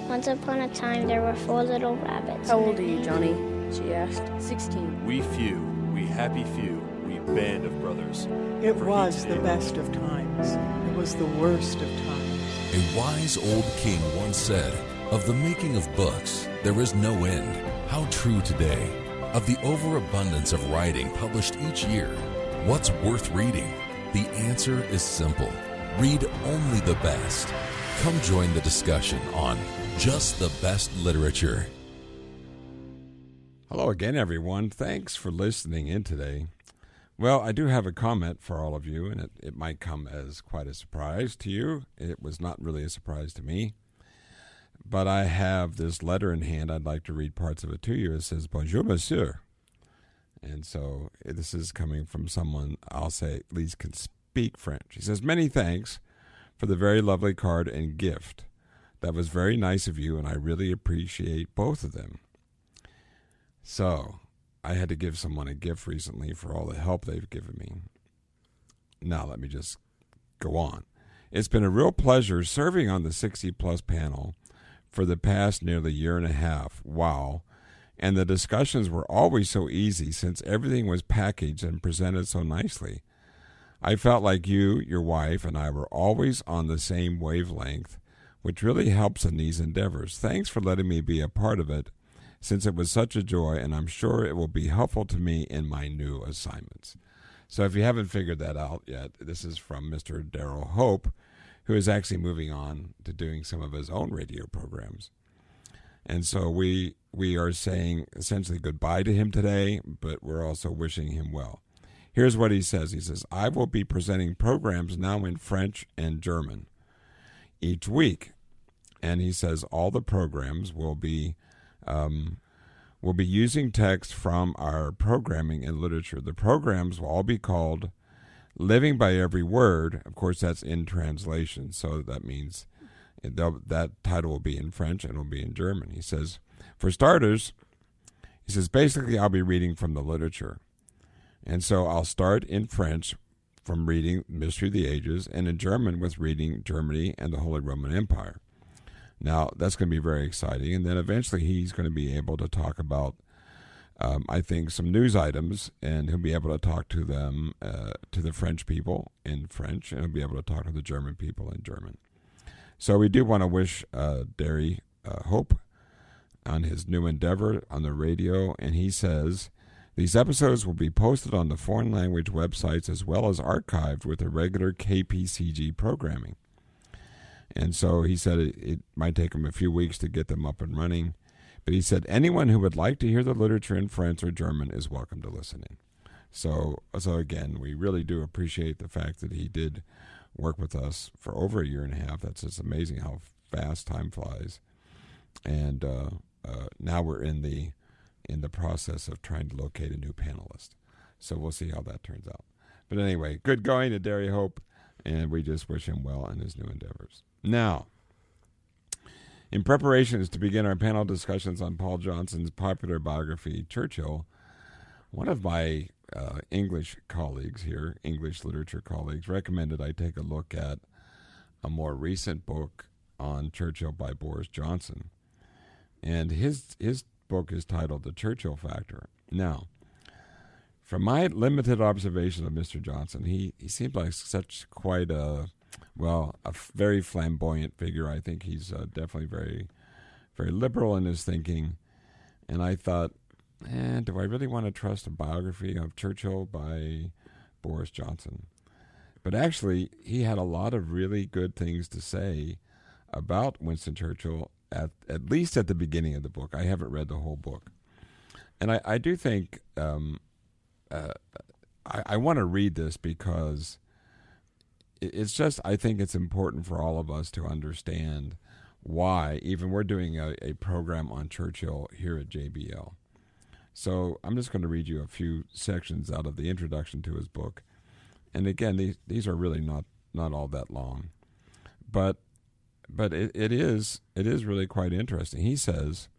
Once upon a time, there were 4 little rabbits. How old are you, Johnny? She asked. 16. We few, we happy few, we band of brothers. It was the best of times. It was the worst of times. A wise old king once said, "Of the making of books, there is no end." How true today. Of the overabundance of writing published each year, what's worth reading? The answer is simple. Read only the best. Come join the discussion on Just the Best Literature. Hello again, everyone. Thanks for listening in today. Well, I do have a comment for all of you, and it might come as quite a surprise to you. It was not really a surprise to me. But I have this letter in hand. I'd like to read parts of it to you. It says, "Bonjour, monsieur." And so this is coming from someone I'll say at least can speak French. He says, "Many thanks for the very lovely card and gift. That was very nice of you, and I really appreciate both of them." So I had to give someone a gift recently for all the help they've given me. Now let me just go on. "It's been a real pleasure serving on the 60-plus panel for the past nearly year and a half. Wow. And the discussions were always so easy since everything was packaged and presented so nicely. I felt like you, your wife, and I were always on the same wavelength, which really helps in these endeavors. Thanks for letting me be a part of it, since it was such a joy, and I'm sure it will be helpful to me in my new assignments." So if you haven't figured that out yet, this is from Mr. Daryl Hope, who is actually moving on to doing some of his own radio programs. And so we are saying essentially goodbye to him today, but we're also wishing him well. Here's what he says. He says, "I will be presenting programs now in French and German each week." And he says all the programs will be using text from our programming and literature. The programs will all be called Living by Every Word. Of course, that's in translation, so that means that title will be in French and will be in German. He says, for starters, he says, basically I'll be reading from the literature. And so I'll start in French from reading Mystery of the Ages, and in German with reading Germany and the Holy Roman Empire. Now, that's going to be very exciting. And then eventually he's going to be able to talk about, I think, some news items, and he'll be able to talk to them, to the French people in French, and he'll be able to talk to the German people in German. So we do want to wish Derry Hope on his new endeavor on the radio, and he says, "These episodes will be posted on the foreign language websites as well as archived with the regular KPCG programming." And so he said it might take him a few weeks to get them up and running. But he said anyone who would like to hear the literature in French or German is welcome to listen in. So again, we really do appreciate the fact that he did work with us for over a year and a half. That's just amazing how fast time flies. And now we're in the process of trying to locate a new panelist. So we'll see how that turns out. But anyway, good going to Derry Hope, and we just wish him well in his new endeavors. Now, in preparations to begin our panel discussions on Paul Johnson's popular biography, Churchill, one of my English colleagues here, English literature colleagues, recommended I take a look at a more recent book on Churchill by Boris Johnson. And his book is titled The Churchill Factor. Now, from my limited observation of Mr. Johnson, he seemed like such quite a very flamboyant figure. I think he's definitely very, very liberal in his thinking. And I thought, do I really want to trust a biography of Churchill by Boris Johnson? But actually, he had a lot of really good things to say about Winston Churchill, at least at the beginning of the book. I haven't read the whole book. And I do think I want to read this because it's just, I think it's important for all of us to understand why, even we're doing a program on Churchill here at JBL. So I'm just going to read you a few sections out of the introduction to his book. And again, these are really not all that long. But it is really quite interesting. He says,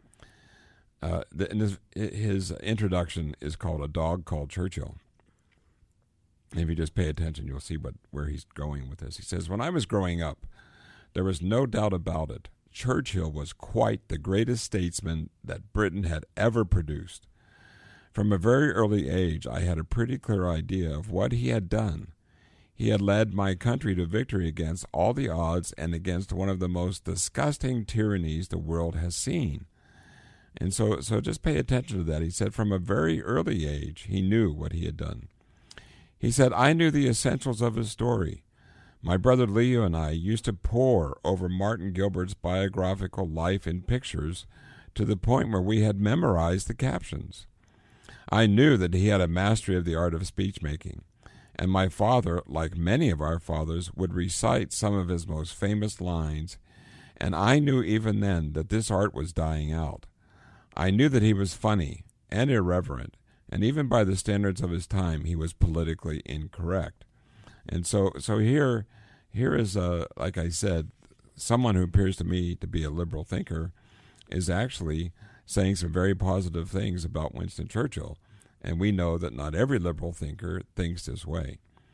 his introduction is called A Dog Called Churchill. And if you just pay attention, you'll see where he's going with this. He says, "When I was growing up, there was no doubt about it. Churchill was quite the greatest statesman that Britain had ever produced. From a very early age, I had a pretty clear idea of what he had done. He had led my country to victory against all the odds and against one of the most disgusting tyrannies the world has seen. And so just pay attention to that. He said from a very early age, he knew what he had done. He said, I knew the essentials of his story. My brother Leo and I used to pore over Martin Gilbert's biographical life in pictures to the point where we had memorized the captions. I knew that he had a mastery of the art of speech-making, and my father, like many of our fathers, would recite some of his most famous lines, and I knew even then that this art was dying out. I knew that he was funny and irreverent, and even by the standards of his time, he was politically incorrect. And so here is, like I said, someone who appears to me to be a liberal thinker is actually saying some very positive things about Winston Churchill. And we know that not every liberal thinker thinks this way.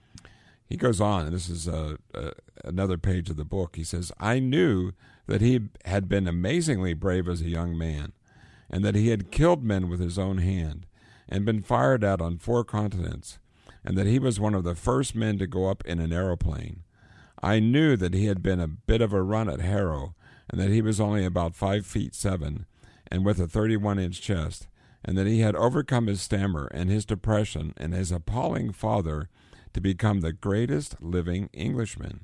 He goes on, and this is another page of the book. He says, I knew that he had been amazingly brave as a young man, and that he had killed men with his own hand, and been fired at on 4 continents, and that he was one of the first men to go up in an aeroplane. I knew that he had been a bit of a run at Harrow, and that he was only about 5'7", and with a 31-inch chest, and that he had overcome his stammer and his depression and his appalling father to become the greatest living Englishman.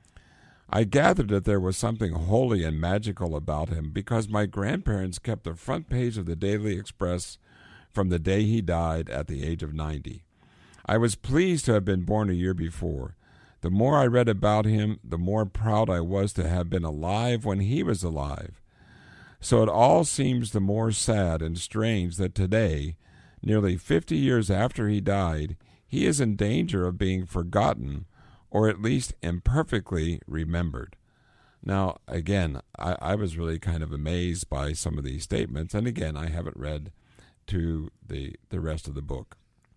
I gathered that there was something holy and magical about him because my grandparents kept the front page of the Daily Express from the day he died at the age of 90. I was pleased to have been born a year before. The more I read about him, the more proud I was to have been alive when he was alive. So it all seems the more sad and strange that today, nearly 50 years after he died, he is in danger of being forgotten, or at least imperfectly remembered. Now, again, I was really kind of amazed by some of these statements, and again, I haven't read to the rest of the book.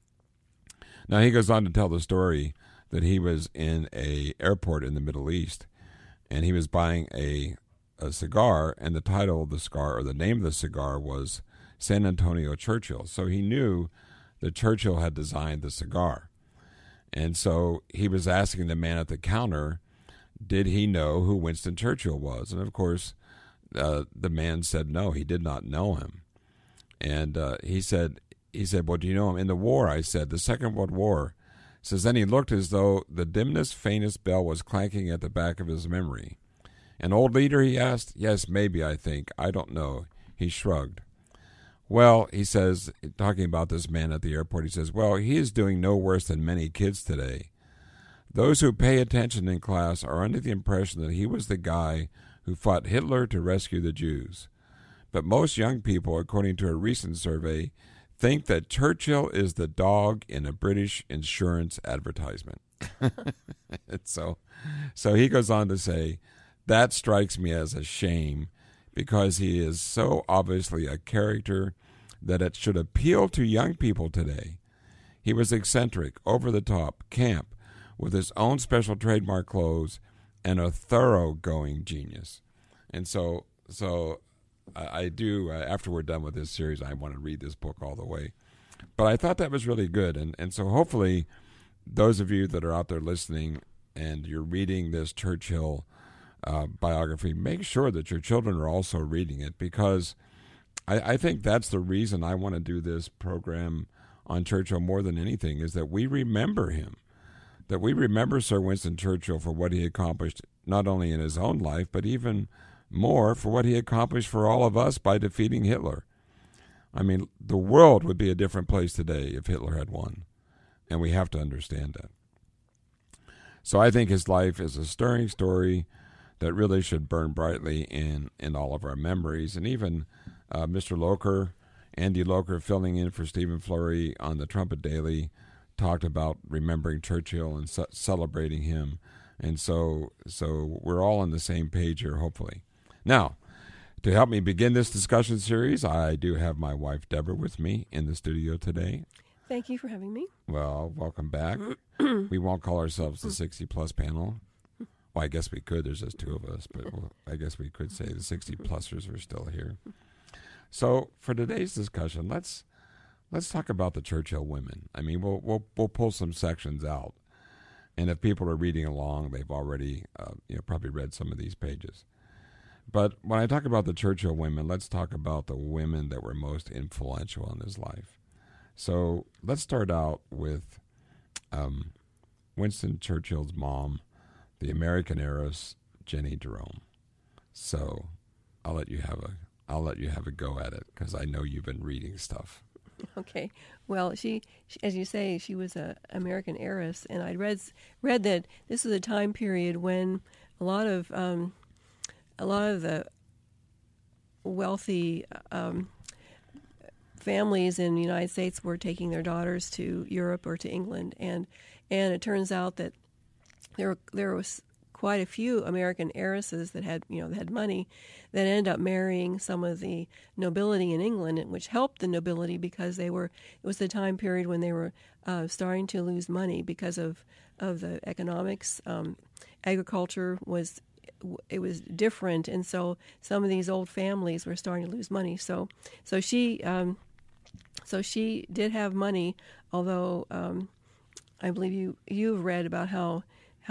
Now, he goes on to tell the story that he was in an airport in the Middle East, and he was buying a cigar, and the title of the cigar, or the name of the cigar, was San Antonio Churchill. So he knew that Churchill had designed the cigar. And so he was asking the man at the counter, did he know who Winston Churchill was? And of course, the man said no, he did not know him. And he said, well, do you know him? In the war, I said, the Second World War. Says, then he looked as though the dimmest, faintest bell was clanking at the back of his memory. An old leader, he asked? Yes, maybe, I think. I don't know. He shrugged. Well, he says, talking about this man at the airport, he says, well, he is doing no worse than many kids today. Those who pay attention in class are under the impression that he was the guy who fought Hitler to rescue the Jews. But most young people, according to a recent survey, think that Churchill is the dog in a British insurance advertisement. So he goes on to say, that strikes me as a shame because he is so obviously a character that it should appeal to young people today. He was eccentric, over the top, camp, with his own special trademark clothes, and a thoroughgoing genius. And so I do, after we're done with this series, I want to read this book all the way. But I thought that was really good. And so hopefully those of you that are out there listening and you're reading this Churchill biography, make sure that your children are also reading it, because I think that's the reason I want to do this program on Churchill more than anything, is that we remember him, that we remember Sir Winston Churchill for what he accomplished, not only in his own life, but even more for what he accomplished for all of us by defeating Hitler. I mean, the world would be a different place today if Hitler had won, and we have to understand that. So I think his life is a stirring story that really should burn brightly in all of our memories. And even Mr. Locher, Andy Locher, filling in for Stephen Flurry on the Trumpet Daily, talked about remembering Churchill and celebrating him. And so we're all on the same page here, hopefully. Now, to help me begin this discussion series, I do have my wife, Deborah, with me in the studio today. Thank you for having me. Well, welcome back. We won't call ourselves the 60-plus panel. Well, I guess we could. There's just two of us, but I guess we could say the 60-plussers are still here. So for today's discussion, let's talk about the Churchill women. I mean, we'll pull some sections out, and if people are reading along, they've already probably read some of these pages. But when I talk about the Churchill women, let's talk about the women that were most influential in his life. So let's start out with Winston Churchill's mom, the American heiress Jenny Jerome. So I'll let you have a go at it, because I know you've been reading stuff. Okay. Well, she, as you say, she was an American heiress, and I read that this was a time period when a lot of the wealthy families in the United States were taking their daughters to Europe or to England, and it turns out that there was quite a few American heiresses that had money that ended up marrying some of the nobility in England, which helped the nobility because it was the time period when they were starting to lose money because of the economics. Agriculture was different, and so some of these old families were starting to lose money. So she did have money, although I believe you've read about how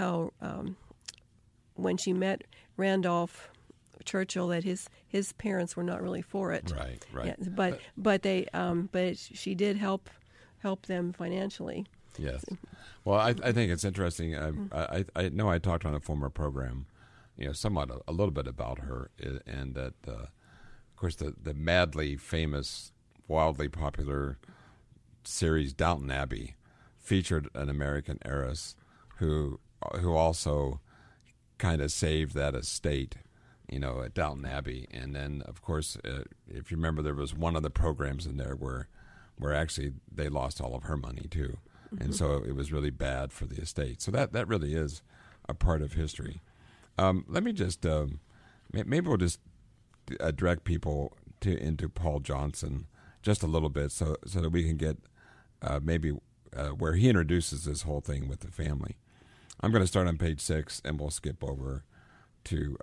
when she met Randolph Churchill, that his parents were not really for it. Right. Yeah, but she did help them financially. Yes. Well, I think it's interesting. I know I talked on a former program, somewhat a little bit about her, and that of course the madly famous, wildly popular series Downton Abbey featured an American heiress who also kind of saved that estate, at Downton Abbey. And then, of course, if you remember, there was one of the programs in there where actually they lost all of her money too, and so it was really bad for the estate. So that really is a part of history. Let me just maybe we'll just direct people into Paul Johnson just a little bit, so that we can get maybe where he introduces this whole thing with the family. I'm going to start on page 6, and we'll skip over to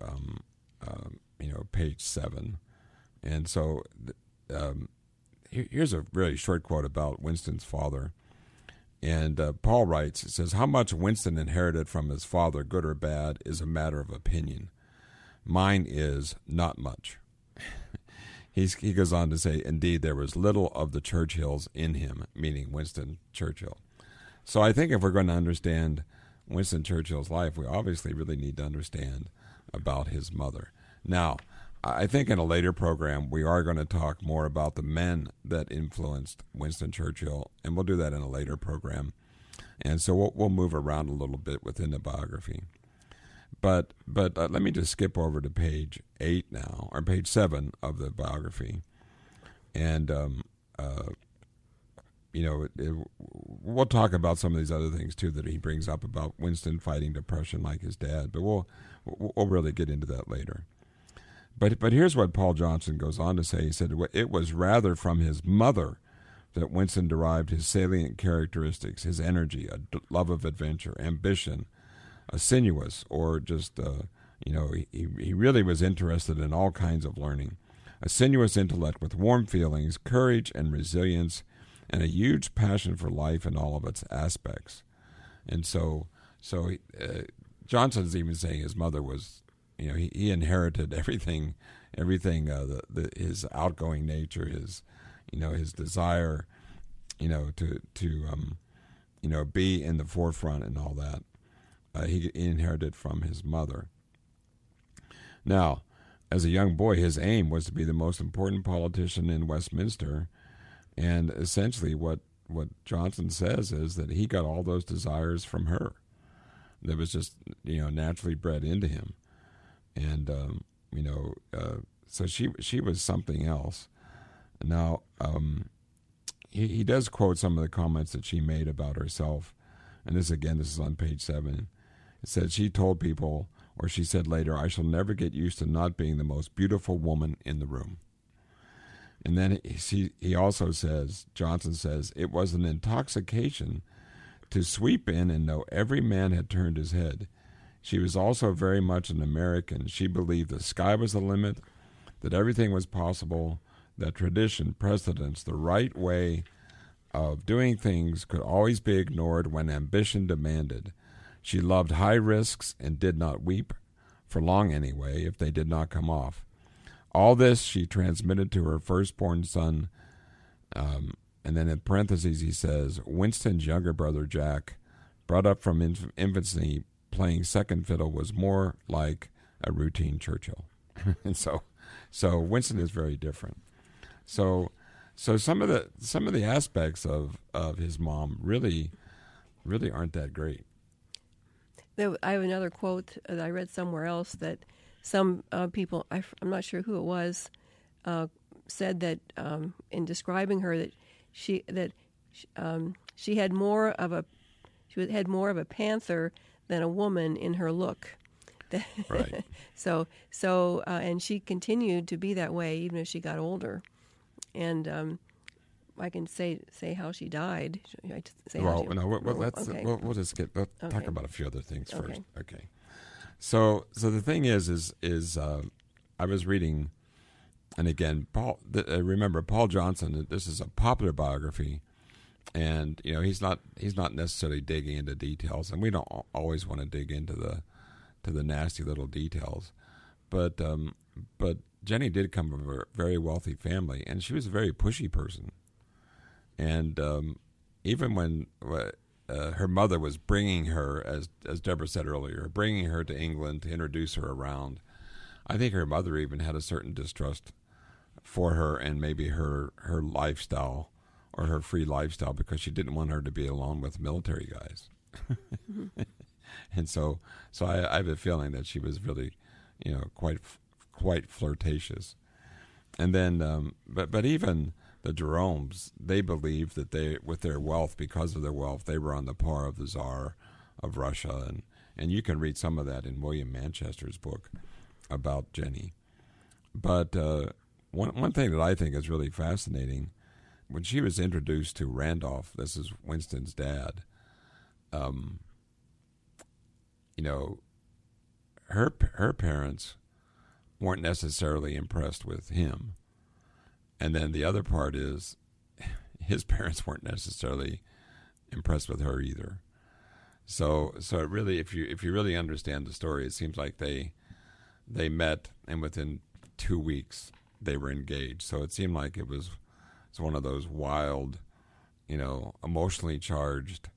page 7. And so here's a really short quote about Winston's father. And Paul writes, it says, "How much Winston inherited from his father, good or bad, is a matter of opinion. Mine is not much." He goes on to say, "Indeed, there was little of the Churchills in him," meaning Winston Churchill. So I think if we're going to understand Winston Churchill's life, we obviously really need to understand about his mother. Now, I think in a later program, we are going to talk more about the men that influenced Winston Churchill, and we'll do that in a later program. And so we'll move around a little bit within the biography. But let me just skip over to page 8 now, or page 7 of the biography. And, we'll talk about some of these other things, too, that he brings up about Winston fighting depression like his dad. But we'll really get into that later. But here's what Paul Johnson goes on to say. He said, "It was rather from his mother that Winston derived his salient characteristics, his energy, a love of adventure, ambition, a sinuous, or just, he really was interested in all kinds of learning, a sinuous intellect with warm feelings, courage and resilience, and a huge passion for life in all of its aspects." And so Johnson's even saying his mother was, he inherited everything, his outgoing nature, his desire, to be in the forefront and all that. He inherited from his mother. Now, as a young boy, his aim was to be the most important politician in Westminster, and essentially what Johnson says is that he got all those desires from her. That was just, naturally bred into him. And, so she was something else. Now, he does quote some of the comments that she made about herself. And this is on page 7. It said, she told people, or she said later, "I shall never get used to not being the most beautiful woman in the room." And then he also says, Johnson says, "It was an intoxication to sweep in and know every man had turned his head. She was also very much an American. She believed the sky was the limit, that everything was possible, that tradition, precedence, the right way of doing things could always be ignored when ambition demanded. She loved high risks and did not weep, for long anyway, if they did not come off. All this she transmitted to her firstborn son, and then in parentheses he says, Winston's younger brother Jack, brought up from infancy playing second fiddle, was more like a routine Churchill. And so Winston is very different. So some of the aspects of his mom really aren't that great. I have another quote that I read somewhere else that some people, I'm not sure who it was, said that in describing her that she had more of a panther than a woman in her look. Right. And she continued to be that way even as she got older. And I can say how she died. Let's talk about a few other things first. Okay. So the thing is I was reading, and again, remember Paul Johnson. This is a popular biography, and he's not necessarily digging into details, and we don't always want to dig into the nasty little details, but Jenny did come from a very wealthy family, and she was a very pushy person. And even when her mother was bringing her, as Deborah said earlier, bringing her to England to introduce her around, I think her mother even had a certain distrust for her and maybe her lifestyle or her free lifestyle, because she didn't want her to be alone with military guys. And so I have a feeling that she was really, quite flirtatious. And then, but even the Jeromes, they believed that with their wealth, because of their wealth, they were on the par of the Tsar of Russia, and you can read some of that in William Manchester's book about Jenny. But one thing that I think is really fascinating, when she was introduced to Randolph, this is Winston's dad, her parents weren't necessarily impressed with him. And then the other part is his parents weren't necessarily impressed with her either. So it really, if you really understand the story, it seems like they met, and within 2 weeks they were engaged. So it seemed like it's one of those wild, emotionally charged,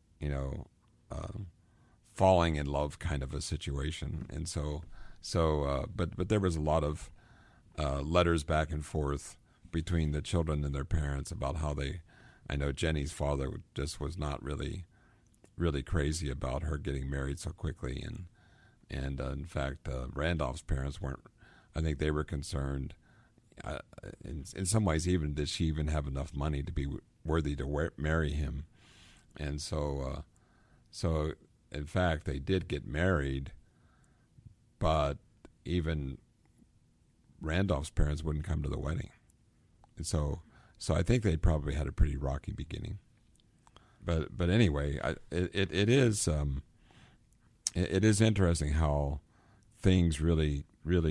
falling in love kind of a situation. And but there was a lot of letters back and forth between the children and their parents about how I know Jenny's father just was not really crazy about her getting married so quickly, and in fact Randolph's parents weren't. I think they were concerned in some ways, even did she even have enough money to be worthy to marry him. And so in fact they did get married, but even Randolph's parents wouldn't come to the wedding. And so I think they probably had a pretty rocky beginning. But anyway, it is interesting how things really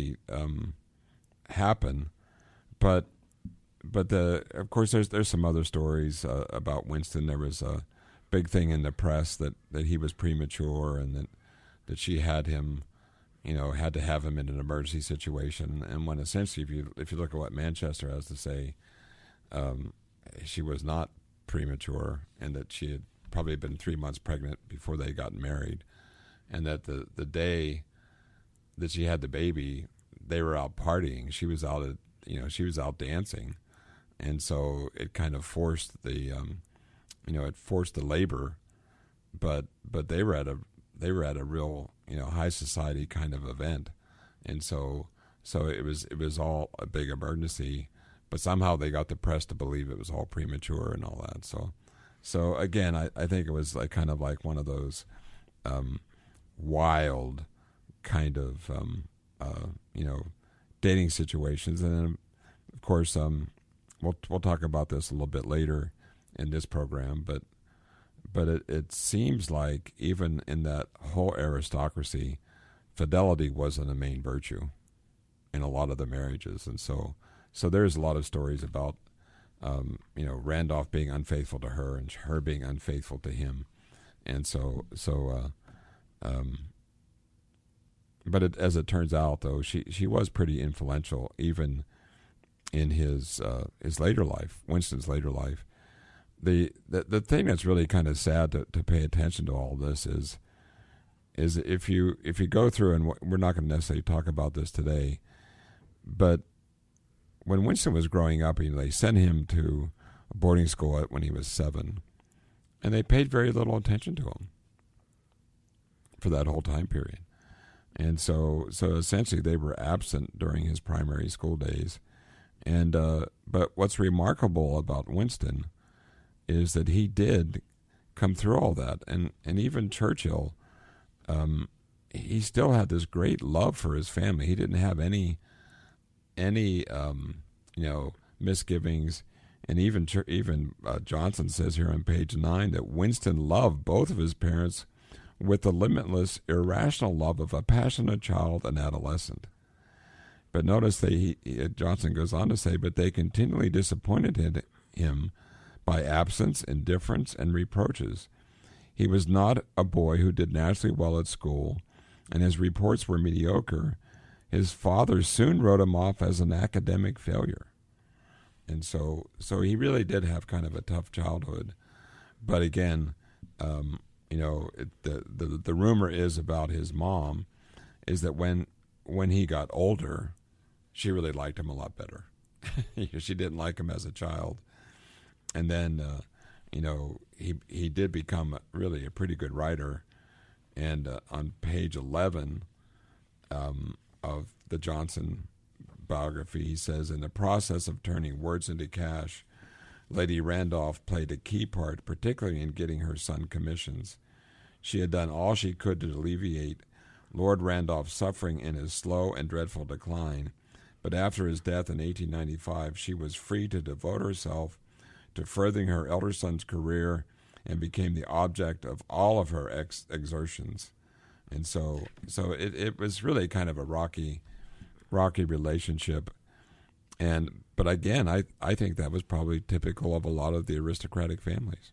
happen. But of course there's some other stories about Winston. There was a big thing in the press that he was premature, and that she had him, had to have him in an emergency situation. And when essentially, if you look at what Manchester has to say, she was not premature, and that she had probably been 3 months pregnant before they got married, and that the day that she had the baby, they were out partying. She was out dancing, and so it kind of forced the labor, but they were at a real high society kind of event, and so it was all a big emergency, but somehow they got the press to believe it was all premature and all that. So again, I think it was like kind of like one of those wild kind of dating situations. And then of course we'll talk about this a little bit later in this program, but it seems like even in that whole aristocracy, fidelity wasn't a main virtue in a lot of the marriages. And so there's a lot of stories about, Randolph being unfaithful to her and her being unfaithful to him. And but as it turns out, though, she was pretty influential even in his later life, Winston's later life. The thing that's really kind of sad to pay attention to all this is if you go through, and we're not going to necessarily talk about this today, but when Winston was growing up, they sent him to a boarding school when he was 7, and they paid very little attention to him for that whole time period. And so essentially they were absent during his primary school days. And but what's remarkable about Winston is that he did come through all that. And even Churchill, he still had this great love for his family. He didn't have any misgivings. And even Johnson says here on page 9 that Winston loved both of his parents with the limitless, irrational love of a passionate child and adolescent. But notice Johnson goes on to say, but they continually disappointed him by absence, indifference, and reproaches. He was not a boy who did naturally well at school, and his reports were mediocre. His father soon wrote him off as an academic failure. And so he really did have kind of a tough childhood. But again, the rumor is about his mom is that when he got older, she really liked him a lot better. She didn't like him as a child. And then, he did become really a pretty good writer. And on page 11 of the Johnson biography, he says, in the process of turning words into cash, Lady Randolph played a key part, particularly in getting her son commissions. She had done all she could to alleviate Lord Randolph's suffering in his slow and dreadful decline, but after his death in 1895, she was free to devote herself to furthering her elder son's career and became the object of all of her exertions. And so it was really kind of a rocky relationship. But again, I think that was probably typical of a lot of the aristocratic families.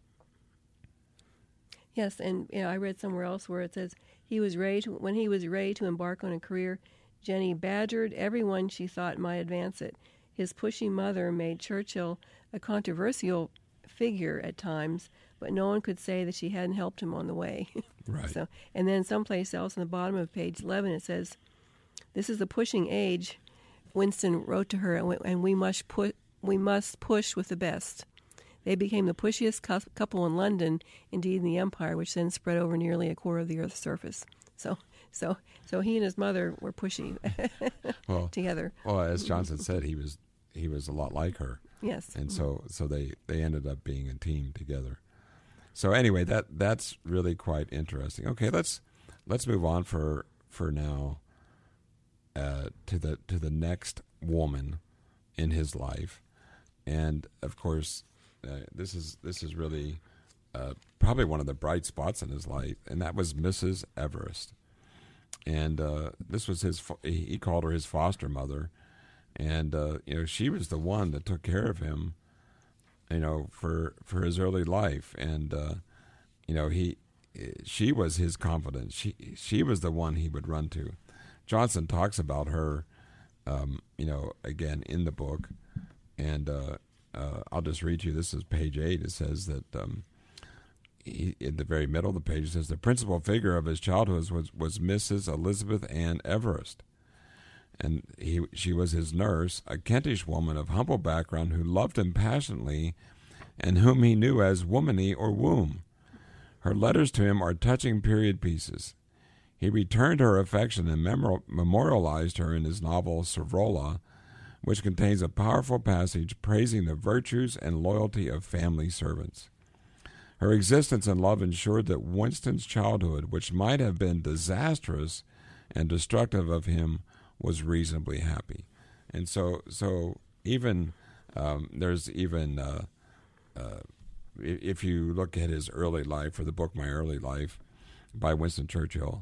Yes, and I read somewhere else where it says when he was ready to embark on a career, Jenny badgered everyone she thought might advance it. His pushy mother made Churchill a controversial figure at times, but no one could say that she hadn't helped him on the way. Right. And then someplace else on the bottom of page 11 it says, "This is the pushing age." Winston wrote to her, and we must push with the best. They became the pushiest couple in London, indeed in the Empire, which then spread over nearly a quarter of the Earth's surface. So he and his mother were pushy together. Well, as Johnson said, he was a lot like her. Yes. And so they ended up being a team together. So anyway, that's really quite interesting. Okay, let's move on for now to the next woman in his life, and of course, this is really probably one of the bright spots in his life, and that was Mrs. Everest. And this was he called her his foster mother, and she was the one that took care of him, for his early life, and she was his confidant. She was the one he would run to. Johnson talks about her, again in the book, and I'll just read you. This is page 8. It says that in the very middle of the page, it says the principal figure of his childhood was Mrs. Elizabeth Ann Everest, and she was his nurse, a Kentish woman of humble background who loved him passionately, and whom he knew as Womanny or Womb. Her letters to him are touching period pieces. He returned her affection and memorialized her in his novel Savrola, which contains a powerful passage praising the virtues and loyalty of family servants. Her existence and love ensured that Winston's childhood, which might have been disastrous and destructive of him, was reasonably happy. And so even there's even if you look at his early life, or the book My Early Life by Winston Churchill,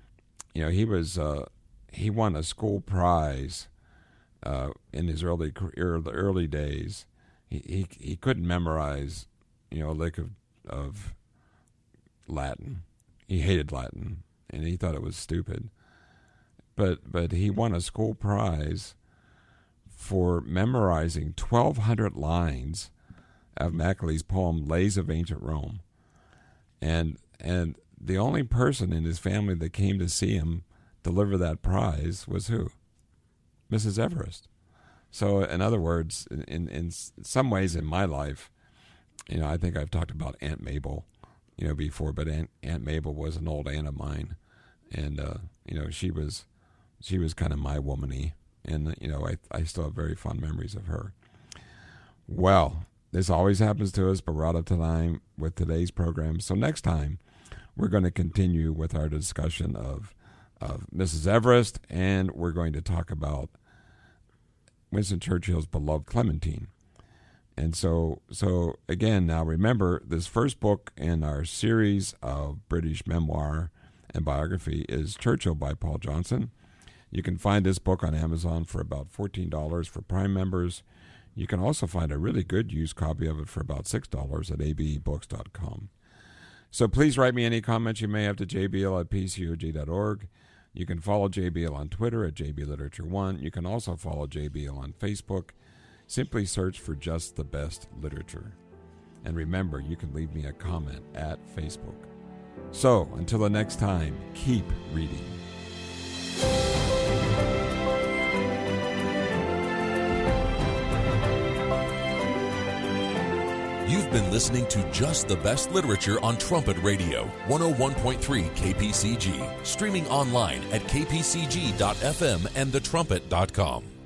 he won a school prize in his early days. He couldn't memorize, a lick of Latin. He hated Latin, and he thought it was stupid. But he won a school prize for memorizing 1,200 lines of Macaulay's poem Lays of Ancient Rome. And the only person in his family that came to see him deliver that prize was who? Mrs. Everest. So, in other words, in some ways in my life, I think I've talked about Aunt Mabel, before, but Aunt Mabel was an old aunt of mine, and she was kind of my womany, and I still have very fond memories of her. Well, this always happens to us, but we're out of time with today's program. So next time, we're going to continue with our discussion of Mrs. Everest, and we're going to talk about Winston Churchill's beloved Clementine. And so again, now remember, this first book in our series of British memoir and biography is Churchill by Paul Johnson. You can find this book on Amazon for about $14 for Prime members. You can also find a really good used copy of it for about $6 at abebooks.com. So please write me any comments you may have to jbl@pcog.org. You can follow JBL on Twitter at JBLiterature1. You can also follow JBL on Facebook. Simply search for Just the Best Literature. And remember, you can leave me a comment at Facebook. So, until the next time, keep reading. You've been listening to Just the Best Literature on Trumpet Radio, 101.3 KPCG, streaming online at kpcg.fm and thetrumpet.com.